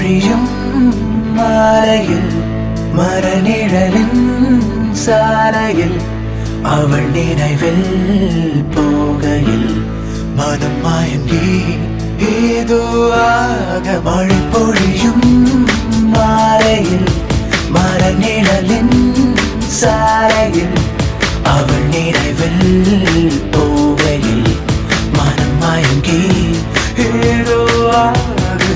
பொழியும் மாலையில் மரநிழலின் சாலையில் அவள் நினைவில் போகையில் மனம் மயங்கி ஏதோ ஆக மழை பொழியும் மாலையில் மரநிழலின் சாலையில் அவள் நினைவில் போகையில் மனம் மயங்கி ஏதோ ஆகுது.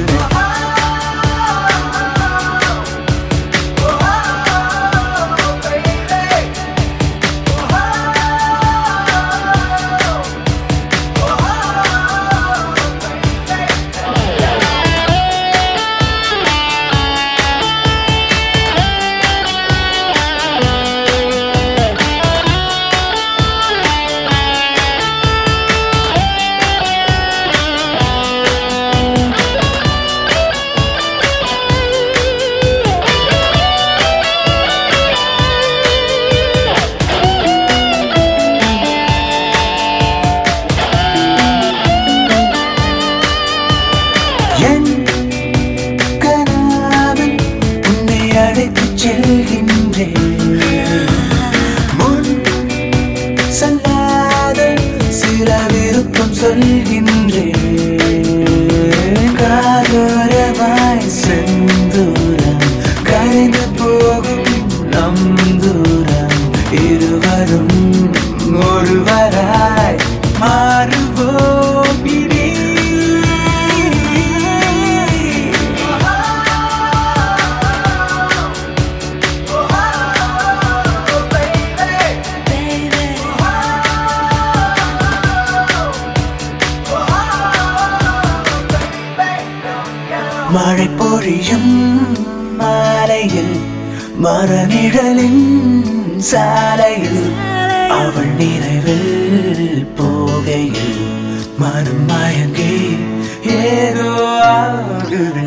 முன் சொல்லாத சில விருப்பம் சொல்கின்றேன். காதோரமாய் செந்தூரம் கரைந்து போகும் நம் தூரம் இருவரும் ஒருவராய் மாறுவோம் இனி. மழை பொழியும் மாலையில் மரநிழலின் சாலையில் அவள் நினைவில் போகையில் மனம் மயங்கி ஏதோ ஆகுது.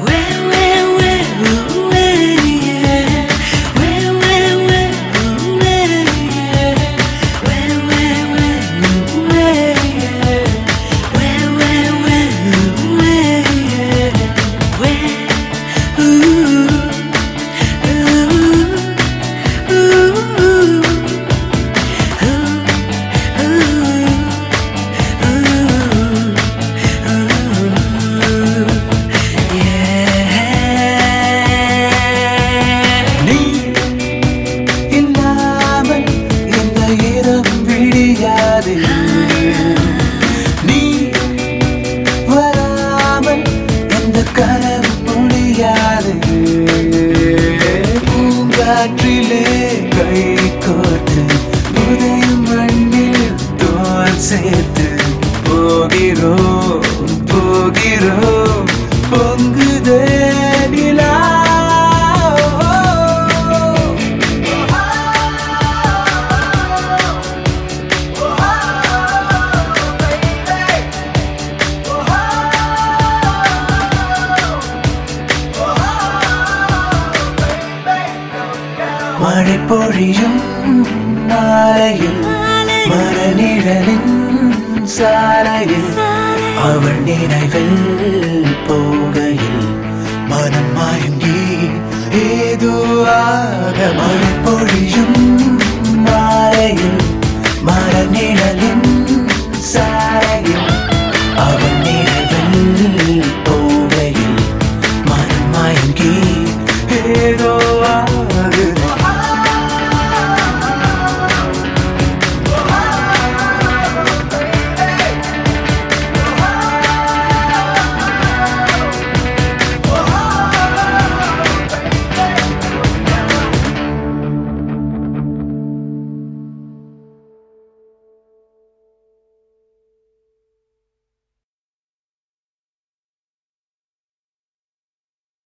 நீ வராமல் எந்த கனவு முடியாது. பூங்காற்றிலே கை கோர்த்து புதையும் மண்ணில் தோல் சேர்த்து போகிறோம் போகிறோம் பொங்குதே நிலா. மழை பொழியும் மாலையில் மரநிழலின் சாலையில் அவள் நினைவில் போகையில் மனம் மயங்கி ஏதோ ஆக. மழை பொழியும் மாலையில் மரநிழலின் சாலையில் அவள் நினைவில் போகையில் மனம் மயங்கி